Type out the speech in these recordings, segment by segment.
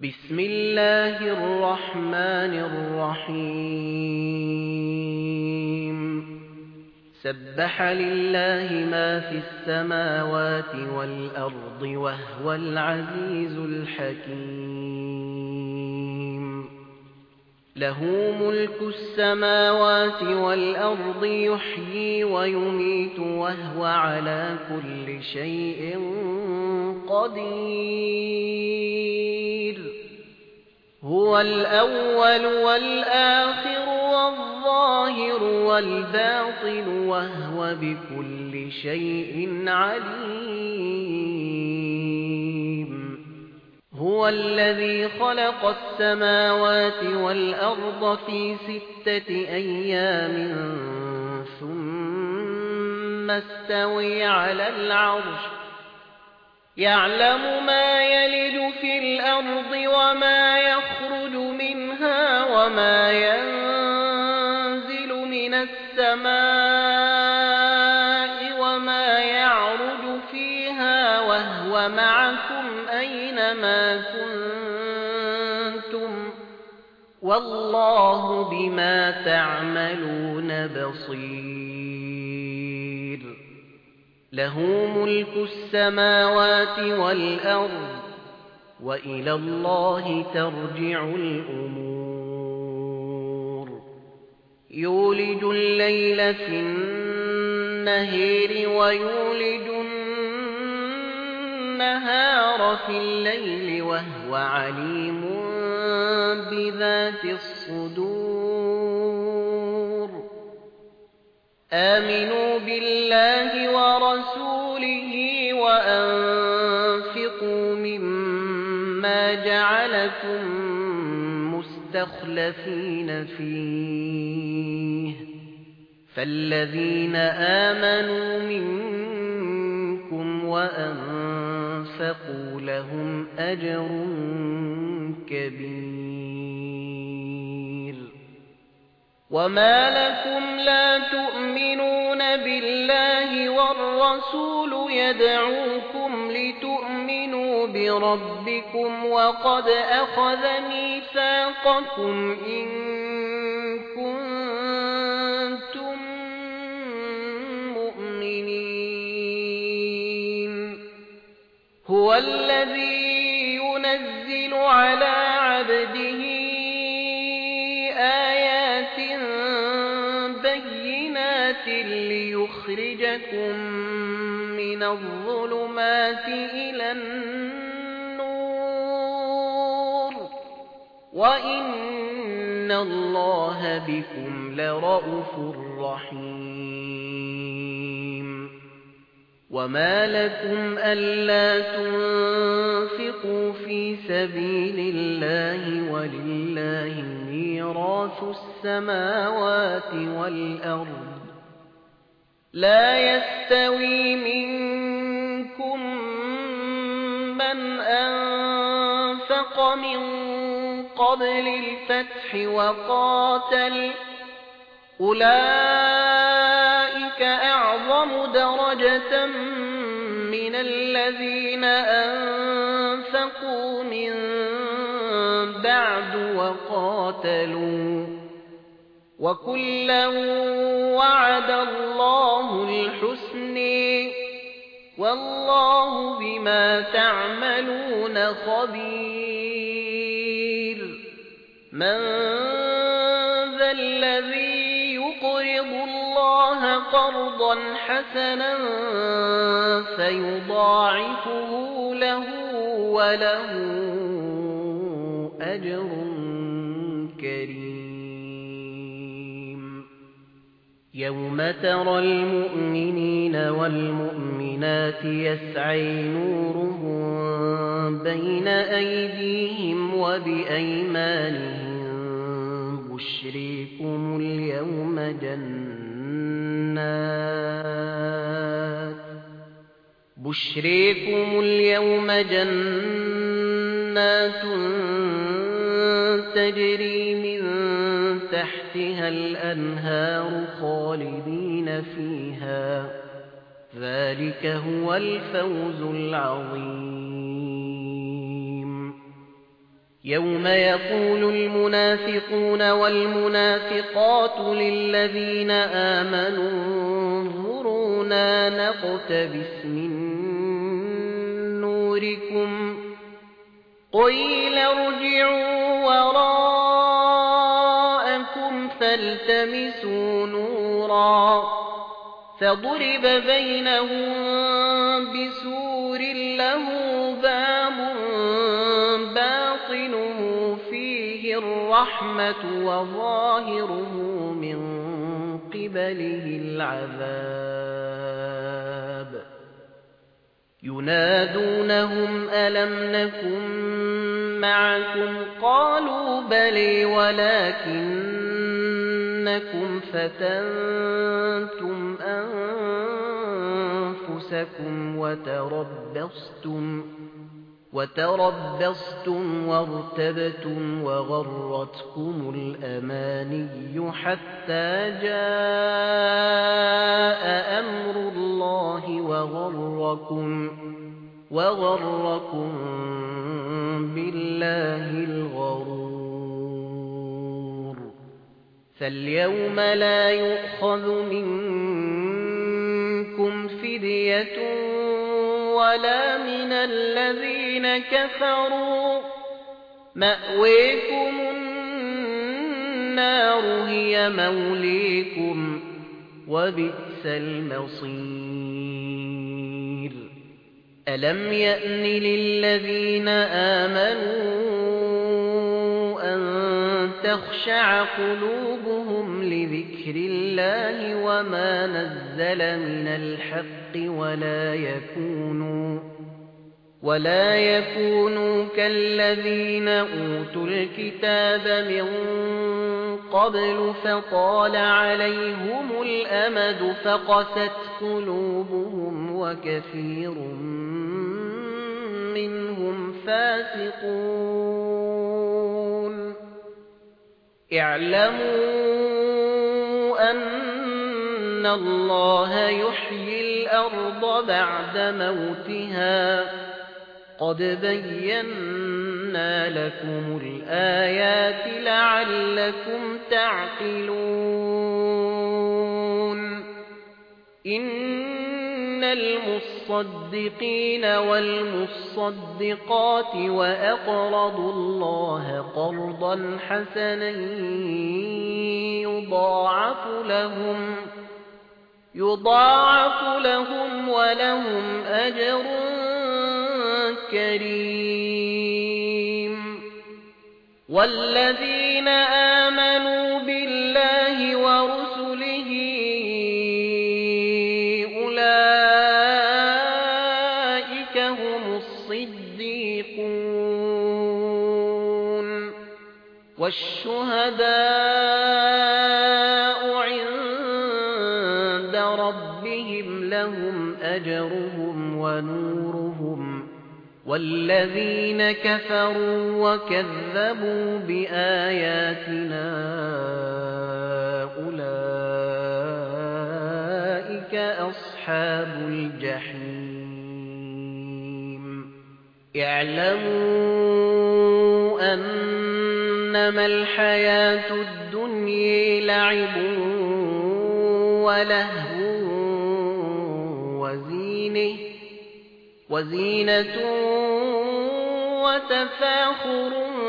بسم الله الرحمن الرحيم سبح لله ما في السماوات والأرض وهو العزيز الحكيم له ملك السماوات والأرض يحيي ويميت وهو على كل شيء قدير هو الأول والآخر والظاهر والباطن وهو بكل شيء عليم هو الذي خلق السماوات والأرض في 6 أيام ثم استوى على العرش يعلم ما يلج في الأرض وما يخرج منها وما ينزل من السماء وما يعرج فيها وهو معكم أينما كنتم والله بما تعملون بصير له ملك السماوات والأرض وإلى الله ترجع الأمور يولج الليل في النهار ويولج النهار في الليل وهو عليم بذات الصدور آمنوا بالله ورسوله وأنفقوا مما جعلكم مستخلفين فيه فالذين آمنوا منكم وأنفقوا لهم أجر كبير وما لكم لا تؤمنون بالله والرسول يدعوكم لتؤمنوا بربكم وقد أخذ ميثاقكم إن كنتم مؤمنين هو الذي ينزل على عبده ليخرجكم من الظلمات إلى النور وإن الله بكم لرءوف رحيم وما لكم ألا تنفقوا في سبيل الله ولله ميراث السماوات والأرض لا يستوي منكم من أنفق من قبل الفتح وقاتل أولئك أعظم درجة من الذين أنفقوا من بعد وقاتلوا وكلا وعد الله الحسن والله بما تعملون خبير من ذا الذي يقرض الله قرضا حسنا فيضاعفه له وله أجر كريم يوم ترى المؤمنين والمؤمنات يسعى نورهم بين أيديهم وبأيمانهم بشريكم اليوم جنات تجري من تحتها الأنهار خالدين فيها ذلك هو الفوز العظيم يوم يقول المنافقون والمنافقات للذين آمنوا انظرونا نقتبس من نوركم قيل ارجعوا وراءكم فالتمسوا نورا فضرب بينهم بسور له باب باطنه فيه الرحمة وظاهره من قبله العذاب ينادونهم ألم نكن معكم قالوا بلى ولكنكم فتنتم أنفسكم وتربصتم وارتبتم وغرتكم الأماني حتى جاء أمر الله وغركم بالله الغرور فاليوم لا يؤخذ منكم فدية ولا من الذين كفروا مأويكم النار هي موليكم وبئس المصير ألم يأن للذين آمنوا أن تخشع قلوبهم لذكر الله وما نزل من الحق ولا يكونوا كالذين أوتوا الكتاب من قبل فطال عليهم الأمد فقست قلوبهم وكثير منهم فاسقون اعلموا أن الله يحيي الأرض بعد موتها قد بينا لكم الآيات لعلكم تعقلون إن المصدقين والمصدقات وأقرضوا الله قرضا حسنا يضاعف لهم ولهم أجر كريم والذين آمنوا بالله ورسله أولئك هم الصديقون والشهداء عند ربهم لهم أجرهم ونورهم والذين كفروا وكذبوا بآياتنا أولئك أصحاب الجحيم اعلموا أنما الحياة الدنيا لعب ولهو وزينة وتفاخر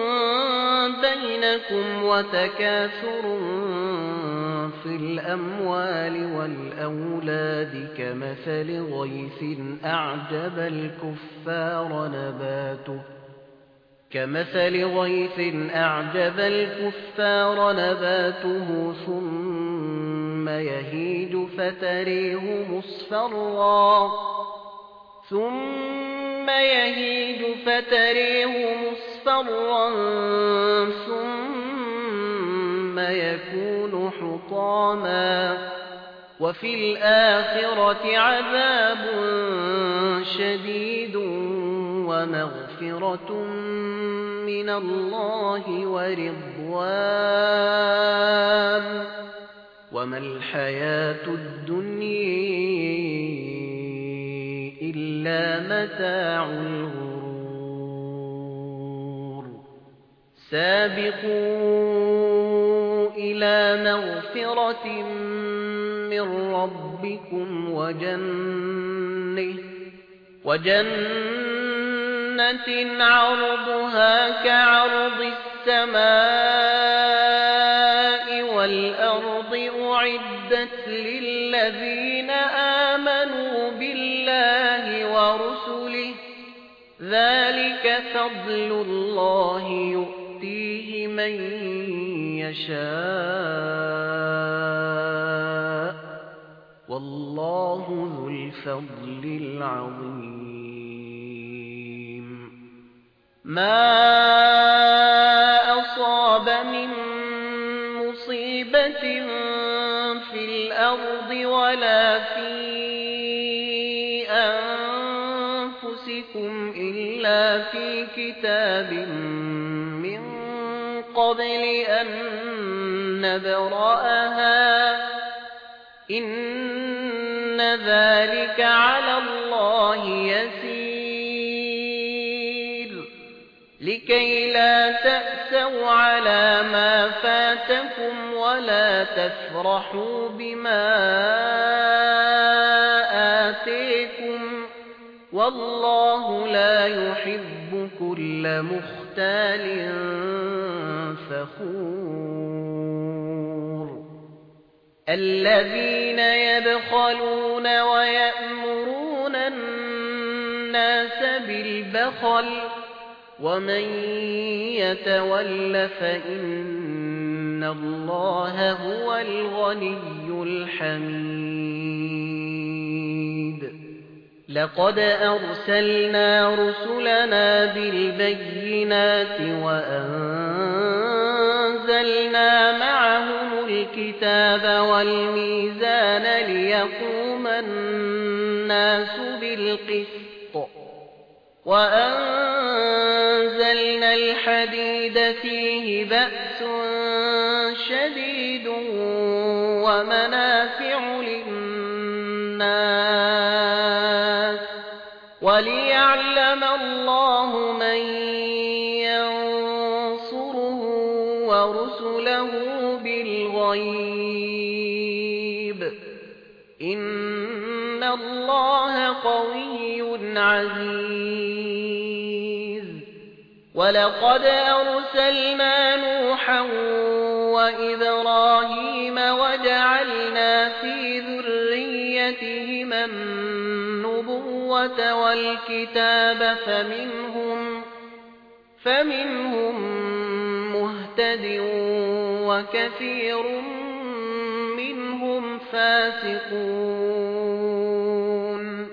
بينكم وتكاثر في الأموال والأولاد كمثل غيث أعجب الكفار نباته ثم يهيج فتريه مصفرا ثم يكون حطاما وفي الآخرة عذاب شديد ومغفرة من الله ورضوان وما الحياة الدنيا إلا متاع الغرور سابقوا إلى مغفرة من ربكم وجنة عرضها كعرض السماء والأرض أعدت للذين آمنوا بالله ورسله ذلك فضل الله يؤتيه من يشاء والله ذو الفضل العظيم ما أصاب من مصيبة في الأرض ولا في أنفسكم إلا في كتاب من قبل أن نبرأها إن ذلك على الله يسير لكي لا تأسوا على ما فاتكم ولا تفرحوا بما آتيكم والله لا يحب كل مختال فخور الذين يبخلون ويأمرون الناس بالبخل ومن يتول فإن الله هو الغني الحميد لقد أرسلنا رسلنا بالبينات وأنزلنا معهم الكتاب والميزان ليقوم الناس بالقسط وأنزلنا الحديد فيه بأس شديد ومنافع للناس وليعلم الله من ينصره ورسله بالغيب إن الله قوي عزيز ولقد أرسلنا نوحا وإبراهيم وجعلنا في ذريتهما النبوة والكتاب فمنهم مهتد وكثير منهم فاسقون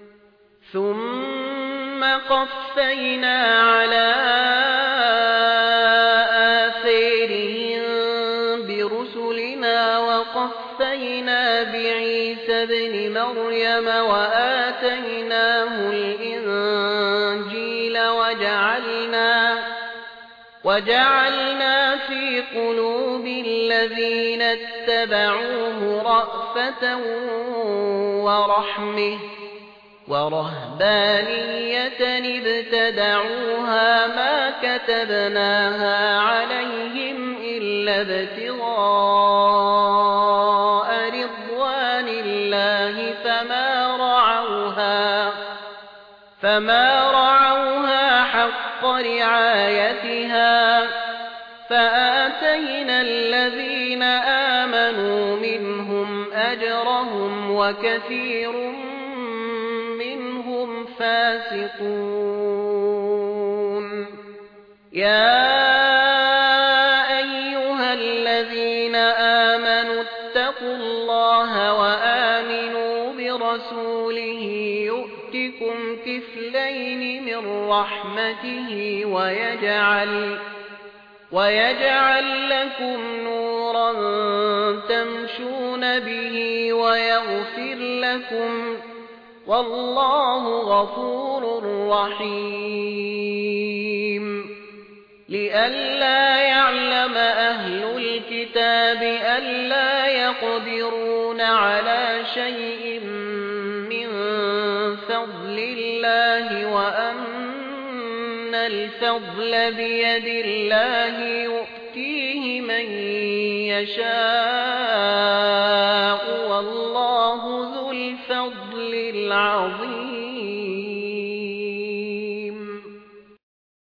ثم قفينا على آثارهم برسلنا وقفينا بعيسى ابن مريم وآتيناه الإنجيل وجعلنا في قلوب الذين اتبعوه رأفة ورحمة ورهبانية ابتدعوها ما كتبناها عليهم إلا ابتغاء رضوان الله فما رعوها حق رعايتها فآتينا الذين آمنوا منهم أجرهم وكثير منهم فاسقون يا أيها الذين آمنوا اتقوا الله وآمنوا برسوله يؤتكم كفلين من رحمته ويجعل لكم نورا تمشون به ويغفر لكم والله غفور رحيم لئلا يعلم أهل الكتاب ألا يقدرون على شيء من فضل الله وأن الفضل بيد الله يؤتيه من يشاء والله ذو الفضل العظيم